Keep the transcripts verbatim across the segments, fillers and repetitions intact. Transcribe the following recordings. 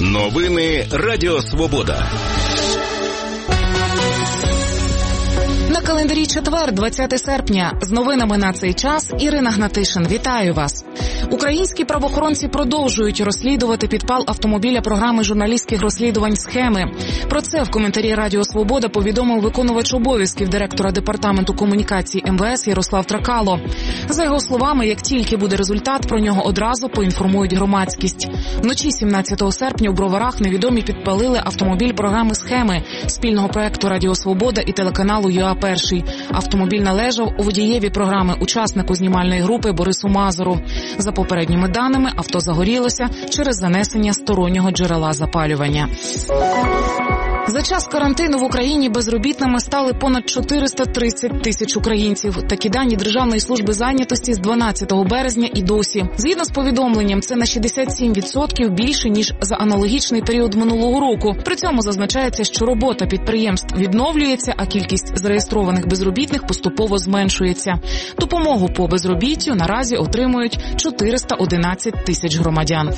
Новини Радіо Свобода. На календарі четвер, двадцяте серпня. З новинами на цей час Ірина Гнатишин. Вітаю вас. Українські правоохоронці продовжують розслідувати підпал автомобіля програми журналістських розслідувань «Схеми». Про це в коментарі Радіо Свобода повідомив виконувач обов'язків директора департаменту комунікації ем ве ес Ярослав Тракало. За його словами, як тільки буде результат, про нього одразу поінформують громадськість. Вночі сімнадцятого серпня у Броварах невідомі підпалили автомобіль програми «Схеми» спільного проекту Радіо Свобода і телеканалу ю а Перший. Автомобіль належав у водієві програми, учаснику знімальної групи Борису Мазуру. За попередніми даними, авто загорілося через занесення стороннього джерела запалювання. За час карантину в Україні безробітними стали понад чотириста тридцять тисяч українців. Такі дані Державної служби зайнятості з дванадцятого березня і досі. Згідно з повідомленням, це на шістдесят сім відсотків більше, ніж за аналогічний період минулого року. При цьому зазначається, що робота підприємств відновлюється, а кількість зареєстрованих безробітних поступово зменшується. Допомогу по безробіттю наразі отримують чотириста одинадцять тисяч громадян.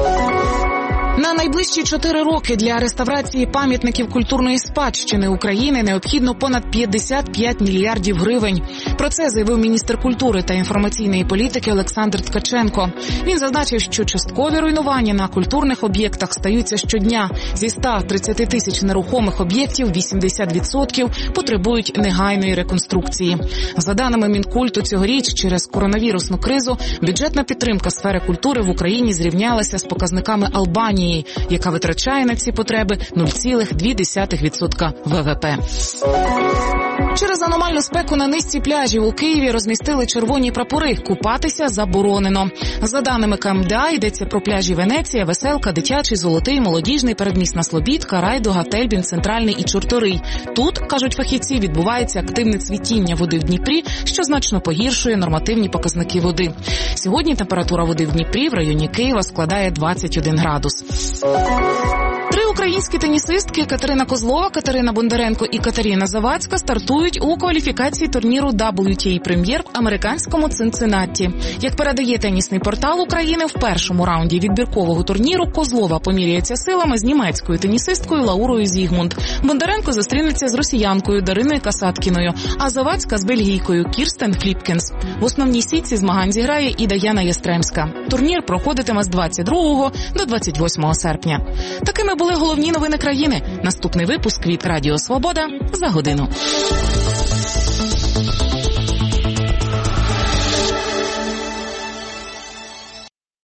На найближчі чотири роки для реставрації пам'ятників культурної спадщини України необхідно понад п'ятдесят п'ять мільярдів гривень. Про це заявив міністр культури та інформаційної політики Олександр Ткаченко. Він зазначив, що часткові руйнування на культурних об'єктах стаються щодня. Зі ста тридцяти тисяч нерухомих об'єктів вісімдесят відсотків потребують негайної реконструкції. За даними Мінкульту, цьогоріч через коронавірусну кризу бюджетна підтримка сфери культури в Україні зрівнялася з показниками Албанії, яка витрачає на ці потреби нуль цілих дві десятих відсотка ве ве пе. Через аномальну спеку на низці пляжів у Києві розмістили червоні прапори. Купатися заборонено. За даними ка ем де а, йдеться про пляжі Венеція, Веселка, Дитячий, Золотий, Молодіжний, Передмісна Слобідка, Райдуга, Тельбін, Центральний і Чорторий. Тут, кажуть фахівці, відбувається активне цвітіння води в Дніпрі, що значно погіршує нормативні показники води. Сьогодні температура води в Дніпрі в районі Києва складає двадцять один градус. Три українські тенісистки Катерина Козлова, Катерина Бондаренко і Катерина Завадська стартують у кваліфікації турніру дабл ю ті ей Прем'єр в американському Цинциннатті. Як передає тенісний портал України, в першому раунді відбіркового турніру Козлова поміряється силами з німецькою тенісисткою Лаурою Зігмунд. Бондаренко зустрінеться з росіянкою Дариною Касаткіною, а Завадська з бельгійкою Кірстен Кліпкенс. В основній сітці змагань зіграє і Даяна Ястремська. Турнір проходитиме з двадцять другого до двадцять восьмого серпня. Такими були головні новини країни. Наступний випуск від Радіо Свобода за годину.